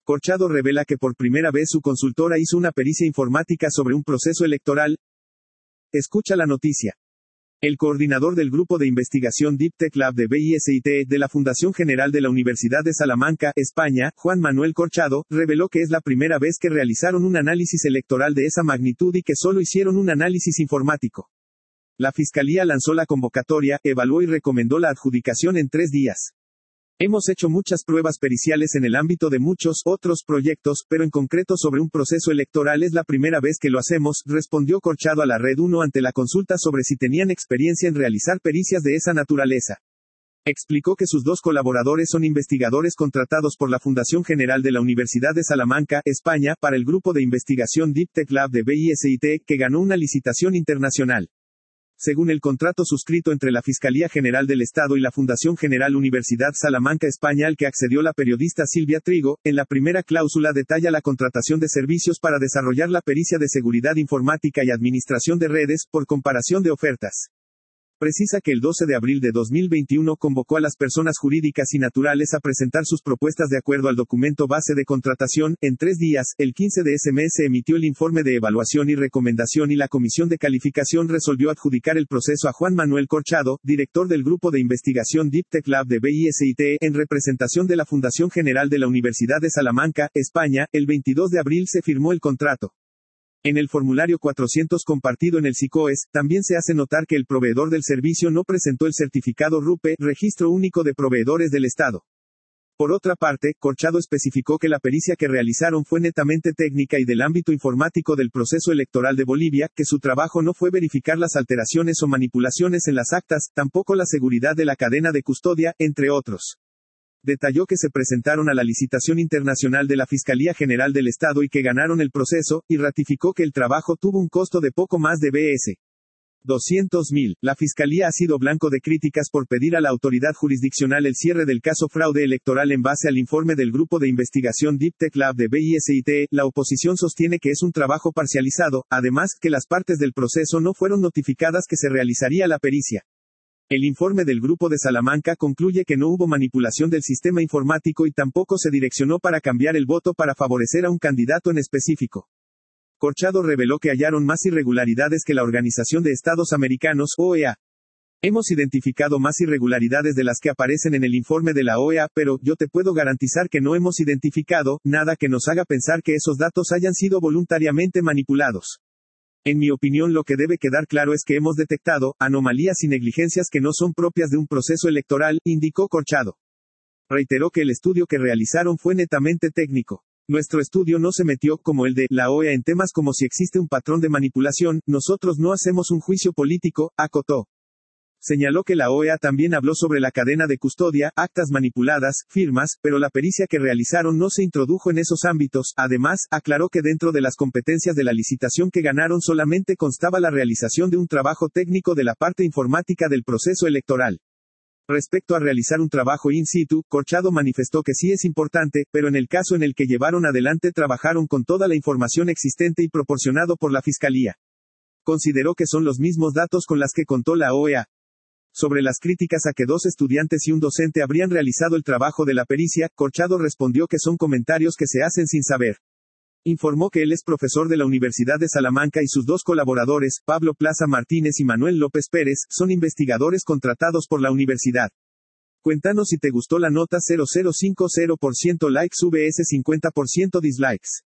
Corchado revela que por primera vez su consultora hizo una pericia informática sobre un proceso electoral. Escucha la noticia. El coordinador del Grupo de Investigación Deep Tech Lab de BISIT de la Fundación General de la Universidad de Salamanca, España, Juan Manuel Corchado, reveló que es la primera vez que realizaron un análisis electoral de esa magnitud y que solo hicieron un análisis informático. La Fiscalía lanzó la convocatoria, evaluó y recomendó la adjudicación en 3 días. Hemos hecho muchas pruebas periciales en el ámbito de muchos otros proyectos, pero en concreto sobre un proceso electoral es la primera vez que lo hacemos, respondió Corchado a la Red 1 ante la consulta sobre si tenían experiencia en realizar pericias de esa naturaleza. Explicó que sus 2 colaboradores son investigadores contratados por la Fundación General de la Universidad de Salamanca, España, para el Grupo de Investigación Deep Tech Lab de BISIT, que ganó una licitación internacional. Según el contrato suscrito entre la Fiscalía General del Estado y la Fundación General Universidad Salamanca España al que accedió la periodista Silvia Trigo, en la primera cláusula detalla la contratación de servicios para desarrollar la pericia de seguridad informática y administración de redes, por comparación de ofertas. Precisa que el 12 de abril de 2021 convocó a las personas jurídicas y naturales a presentar sus propuestas de acuerdo al documento base de contratación. En 3 días, el 15 de ese mes se emitió el informe de evaluación y recomendación y la Comisión de Calificación resolvió adjudicar el proceso a Juan Manuel Corchado, director del Grupo de Investigación Deep Tech Lab de BISIT, en representación de la Fundación General de la Universidad de Salamanca, España. El 22 de abril se firmó el contrato. En el formulario 400 compartido en el SICOES, también se hace notar que el proveedor del servicio no presentó el certificado RUPE, Registro Único de Proveedores del Estado. Por otra parte, Corchado especificó que la pericia que realizaron fue netamente técnica y del ámbito informático del proceso electoral de Bolivia, que su trabajo no fue verificar las alteraciones o manipulaciones en las actas, tampoco la seguridad de la cadena de custodia, entre otros. Detalló que se presentaron a la licitación internacional de la Fiscalía General del Estado y que ganaron el proceso, y ratificó que el trabajo tuvo un costo de poco más de Bs. 200.000. La Fiscalía ha sido blanco de críticas por pedir a la autoridad jurisdiccional el cierre del caso fraude electoral en base al informe del Grupo de Investigación Deep Tech Lab de BISIT. La oposición sostiene que es un trabajo parcializado, además, que las partes del proceso no fueron notificadas que se realizaría la pericia. El informe del Grupo de Salamanca concluye que no hubo manipulación del sistema informático y tampoco se direccionó para cambiar el voto para favorecer a un candidato en específico. Corchado reveló que hallaron más irregularidades que la Organización de Estados Americanos, OEA. Hemos identificado más irregularidades de las que aparecen en el informe de la OEA, pero yo te puedo garantizar que no hemos identificado nada que nos haga pensar que esos datos hayan sido voluntariamente manipulados. En mi opinión, lo que debe quedar claro es que hemos detectado anomalías y negligencias que no son propias de un proceso electoral, indicó Corchado. Reiteró que el estudio que realizaron fue netamente técnico. Nuestro estudio no se metió, como el de la OEA, en temas como si existe un patrón de manipulación. Nosotros no hacemos un juicio político, acotó. Señaló que la OEA también habló sobre la cadena de custodia, actas manipuladas, firmas, pero la pericia que realizaron no se introdujo en esos ámbitos. Además, aclaró que dentro de las competencias de la licitación que ganaron solamente constaba la realización de un trabajo técnico de la parte informática del proceso electoral. Respecto a realizar un trabajo in situ, Corchado manifestó que sí es importante, pero en el caso en el que llevaron adelante trabajaron con toda la información existente y proporcionado por la Fiscalía. Consideró que son los mismos datos con las que contó la OEA. Sobre las críticas a que 2 estudiantes y un docente habrían realizado el trabajo de la pericia, Corchado respondió que son comentarios que se hacen sin saber. Informó que él es profesor de la Universidad de Salamanca y sus 2 colaboradores, Pablo Plaza Martínez y Manuel López Pérez, son investigadores contratados por la universidad. Cuéntanos si te gustó la nota. 0050% likes vs 50% dislikes.